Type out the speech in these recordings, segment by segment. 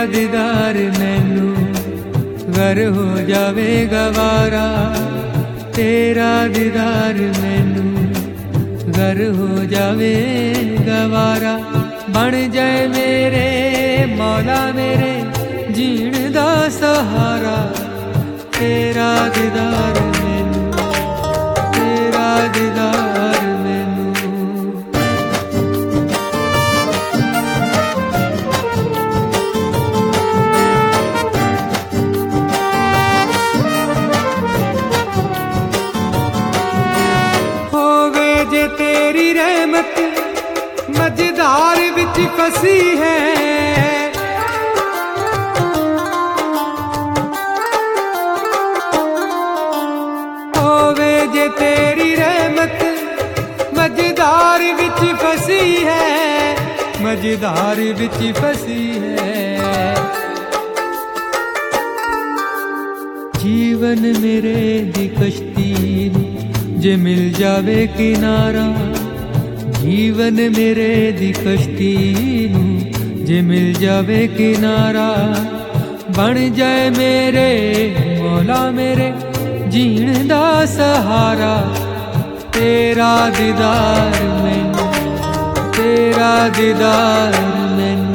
दीदार मैनू घर हो जावे गवारा, तेरा दीदार मैनू घर हो जावे गवारा। बन जाए मेरे मौला मेरे जीण दा सहारा, तेरा दीदार मैनू, तेरा दीदार मैनू। होवे जे तेरी रहमत मझधार विच फसी है, होवे जे तेरी रहमत मझधार विच फसी है, मझधार विच फसी है। जीवन मेरे दी कश्ती जे मिल जावे किनारा, जीवन मेरे दी कश्ती जे मिल जावे किनारा। बन जाए मेरे मौला मेरे जीण दा सहारा, तेरा दीदार मैनू, तेरा दीदार मैनू।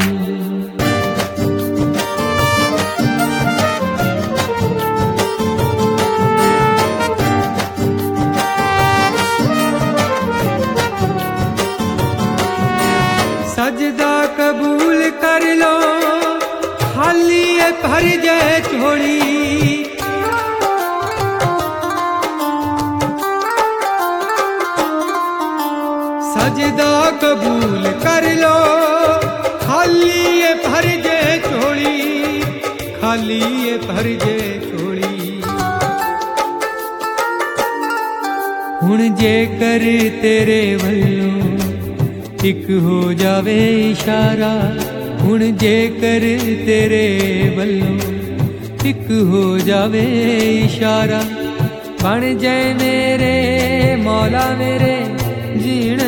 सजदा कबूल कर लो खाली भर जाए झोली, सजदा कबूल कर लो खाली भर जाए झोली, खाली भर जाए झोली। हुण जे कर तेरे वल्लों एक हो जावे इशारा, हुण जे कर तेरे वल्लों एक हो जावे इशारा। बन जाए मेरे मौला मेरे जीण